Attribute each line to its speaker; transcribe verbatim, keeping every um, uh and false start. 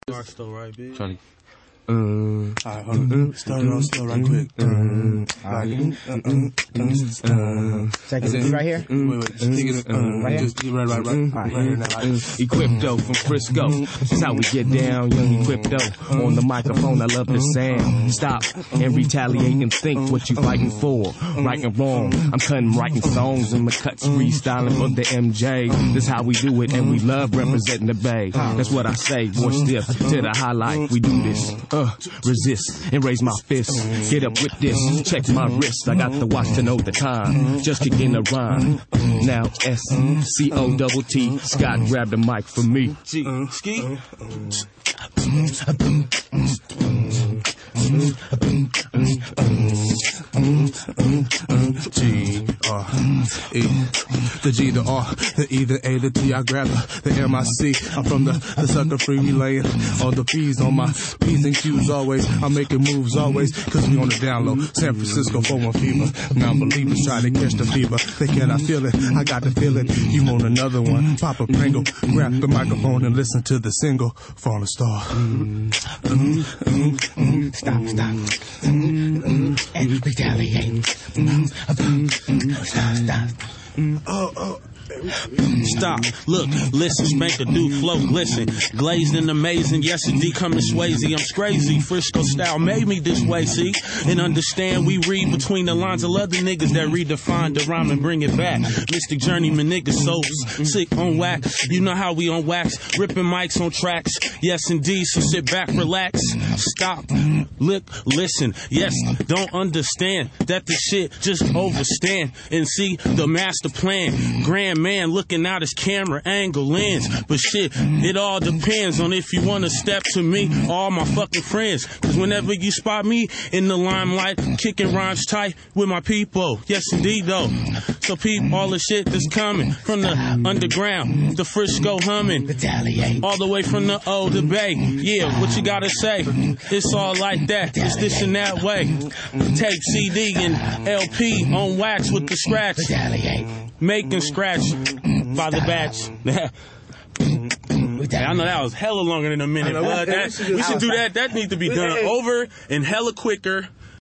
Speaker 1: Start still right, bitch.
Speaker 2: Charlie. Uh,
Speaker 3: Alright, hold on. Start it off slow right quick. Uh,
Speaker 4: Check it. Right here?
Speaker 3: Wait, wait. Stick it. Uh,
Speaker 4: Right here?
Speaker 3: Just right, right, right. Right here now.
Speaker 2: Equipto from Frisco. That's how we get down, young Equipto. On the microphone, I love the sound. Stop and retaliate and think what you fighting for. Right and wrong, I'm cutting writing songs and my cuts freestyling for the M J. That's how we do it, and we love representing the Bay. That's what I say, more stiff to the highlight. We do this. Uh, resist and raise my fist. Get up with this. Check my wrist. I got the watch to know the time. Just kicking a rhyme. Now S C O double T. Scott grabbed the mic for me.
Speaker 1: G. Ski.
Speaker 3: G R E, the G, the R, the E, the A, the T. I grab the, the M I C. I'm from the, the sucker free relaying all the P's on my P's and Q's always. I'm making moves always, cause we on the down low. San Francisco four one fever. Non-believers try to catch the fever. They cannot feel it. I got to feel it. You want another one? Pop a Pringle. Grab the microphone and listen to the single Falling Star. Mm, mm, mm, mm.
Speaker 4: Stop, stop. And retaliate. Stop, stop.
Speaker 3: Oh, oh.
Speaker 1: Stop, look, listen, spank a dude, flow, glisten. Glazed and amazing, yes indeed, coming Swayze. I'm crazy, Frisco style made me this way, see? And understand, we read between the lines of other niggas that redefine the rhyme and bring it back. Mystic journeyman niggas, so sick on whack. You know how we on wax, ripping mics on tracks. Yes indeed, so sit back, relax. Stop, look, listen, yes, don't understand that the shit just overstand and see the master plan. Grand man looking out his camera angle lens. But shit, it all depends on if you wanna step to me or all my fucking friends. Cause whenever you spot me in the limelight, kicking rhymes tight with my people. Yes indeed though. So peep all the shit that's coming from the underground, the Frisco humming,
Speaker 4: Retaliate.
Speaker 1: all the way from the O to Bay. Yeah, what you gotta say? It's all like that. It's this and that way. Tape, C D, and L P on wax with the scratch.
Speaker 4: Retaliate.
Speaker 1: Making scratch by the batch. I know that was hella longer than a minute, but that, we should do that. That needs to be done over and hella quicker.